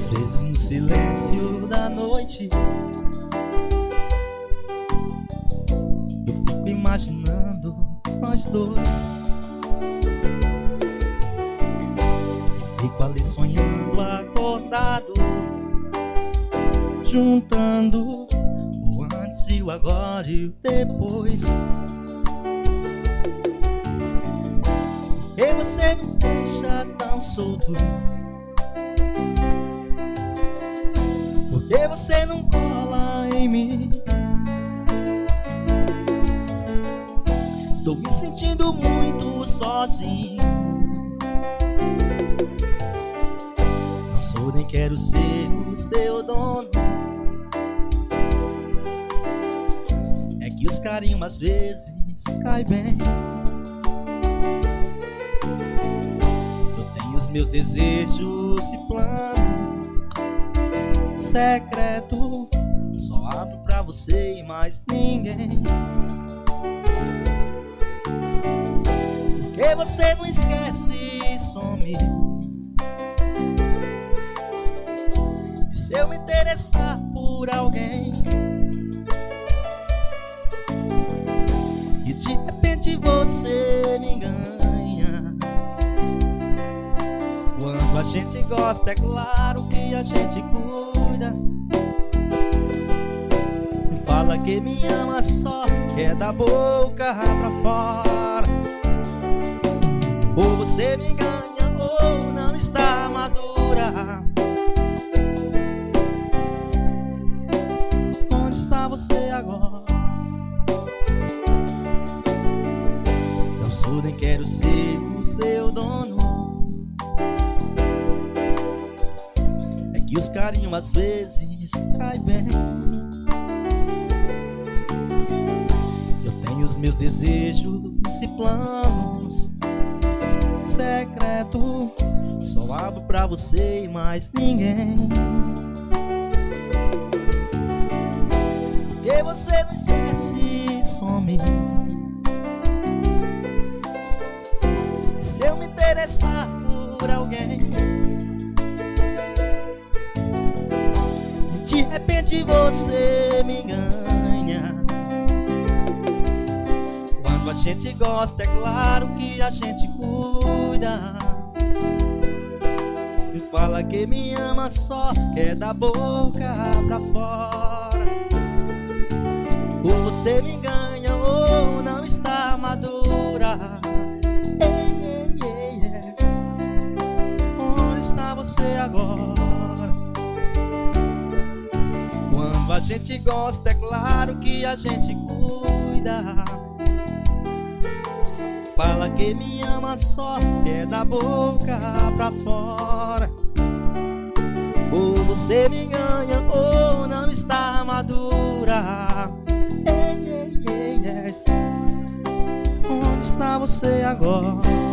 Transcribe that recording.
Às vezes no silêncio da noite eu fico imaginando nós dois. Fico ali sonhando acordado, juntando o antes e o agora e o depois. E você me deixa tão solto, porque você não cola em mim. Estou me sentindo muito sozinho. Não sou nem quero ser o seu dono. É que os carinhos às vezes caem bem. Eu tenho os meus desejos e planos secreto, só abro pra você e mais ninguém. Porque você não esquece e some. E se eu me interessar por alguém e de repente você me engana, quando a gente gosta é claro que a gente cuida. Fala que me ama só, quer da boca pra fora. Ou você me ganha ou não está madura. Onde está você agora? Não sou nem quero ser o seu dono. É que os carinhos às vezes caem bem. Eu tenho os meus desejos e planos secreto, só abro pra você e mais ninguém. Porque você não esquece e some. Se eu me interessar por alguém, de repente você me ganha. Quando a gente gosta é claro que a gente cuida. Me fala que me ama só, quer da boca pra fora. Ou você me ganha ou não está madura. Ei, ei, ei, ei. Onde está você agora? Quando a gente gosta é claro que a gente cuida. Fala que me ama só, quer da boca pra fora. Ou você me ganha ou não está madura. Ei, ei, ei, ei. Onde está você agora?